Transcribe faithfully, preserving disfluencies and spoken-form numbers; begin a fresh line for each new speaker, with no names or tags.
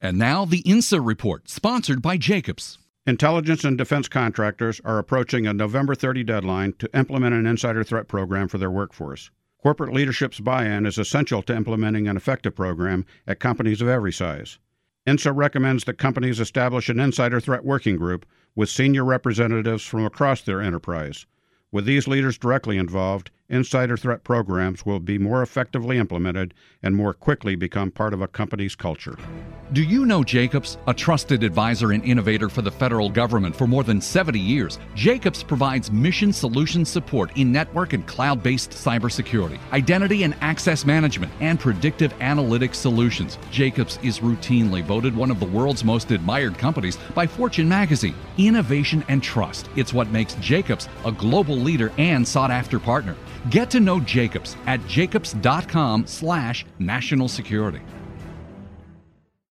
And now the INSA Report, sponsored by Jacobs.
Intelligence and defense contractors are approaching a November thirtieth deadline to implement an insider threat program for their workforce. Corporate leadership's buy-in is essential to implementing an effective program at companies of every size. INSA recommends that companies establish an insider threat working group with senior representatives from across their enterprise. With these leaders directly involved, insider threat programs will be more effectively implemented and more quickly become part of a company's culture.
Do you know Jacobs, a trusted advisor and innovator for the federal government for more than seventy years? Jacobs provides mission solution support in network and cloud-based cybersecurity, identity and access management, and predictive analytics solutions. Jacobs is routinely voted one of the world's most admired companies by Fortune magazine. Innovation and trust. It's what makes Jacobs a global leader and sought-after partner. Get to know Jacobs at jacobs dot com slash national security.